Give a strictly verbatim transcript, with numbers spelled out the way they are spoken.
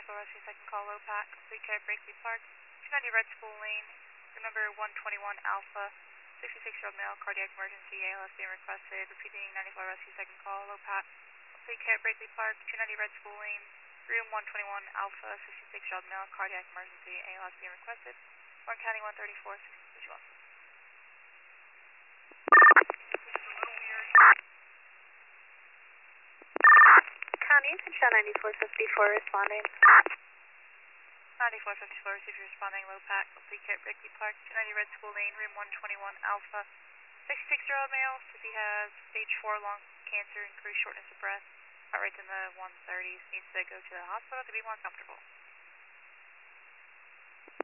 ninety-four Rescue, second call, low pack, complete care, Brakely Park, two ninety Red School Lane, remember one twenty-one Alpha, sixty-six-year-old male, cardiac emergency, A L S being requested, repeating ninety-four Rescue, second call, low pack, complete care, Brakely Park, two ninety Red School Lane, room one twenty-one Alpha, sixty-six-year-old male, cardiac emergency, A L S being requested, Warren County one thirty-four, sixty-one. County, attention ninety-four fifty-four responding. ninety-four fifty-four, receive you responding, low pack, complete care, Brakely Park, two ninety Red School Lane, room one twenty-one Alpha, sixty-six-year-old male, says he has stage four lung cancer, increased shortness of breath, heart rate's in the one thirties, needs to go to the hospital to be more comfortable.